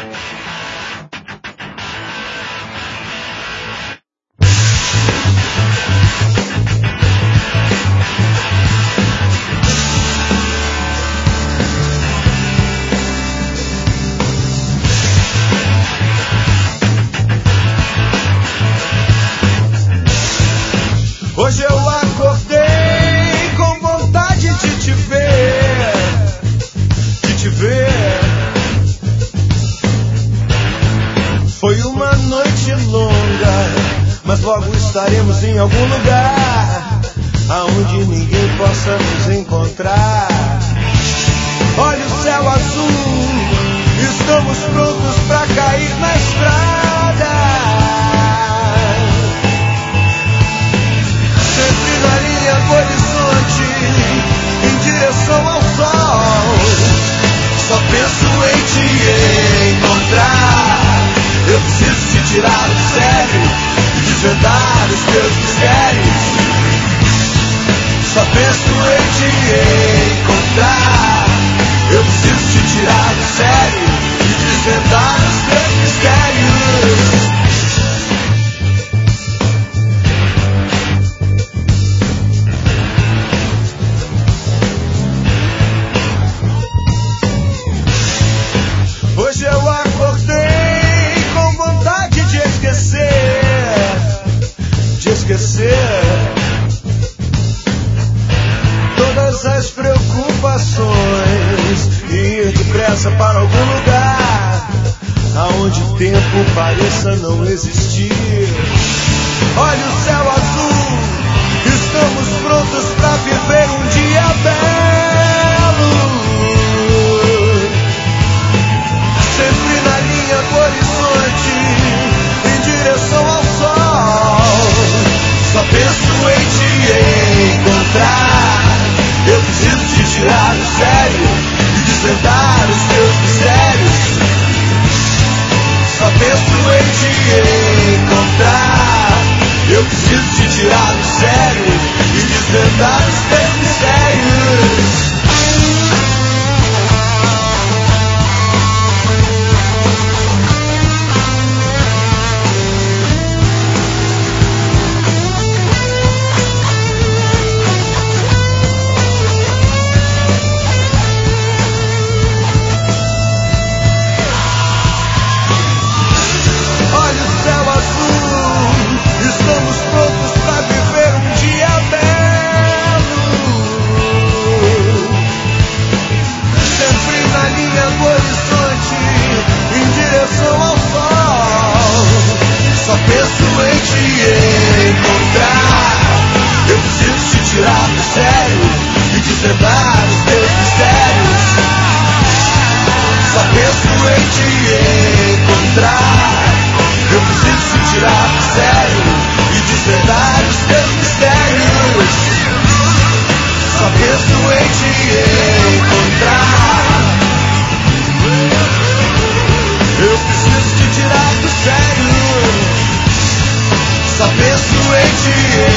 Hoje eu acordei com vontade de te ver, de te ver. Foi uma noite longa, mas logo estaremos em algum lugar aonde ninguém possa nos encontrar. Olha o céu azul, estamos prontos pra cair na estrada. Sempre na linha do horizonte, em direção ao sol. Só penso em te encontrar. Eu preciso te tirar do sério e desvendar os teus mistérios. Só penso em te encontrar. Eu preciso te tirar do sério e desvendar os teus mistérios. Hoje eu acordei com vontade de esquecer todas as preocupações e ir depressa para algum lugar aonde o tempo pareça não existir. Olha o céu azul, estamos prontos para viver um dia belo. Sempre na linha do horizonte, em direção ao sol. Só penso em te encontrar. Eu preciso te tirar do sério e desvendar os teus mistérios. Só penso em te encontrar. Eu preciso te tirar do sério e desvendar os teus mistérios. Estamos prontos para viver um dia belo. Sempre na linha do horizonte, em direção ao sol. Só penso em te encontrar. Eu preciso te tirar do sério e desvendar os teus mistérios. Só penso em te encontrar. Eu preciso te tirar do sério e desvendar os teus mistérios. Só penso em te encontrar. Eu preciso te tirar do sério. Só penso em te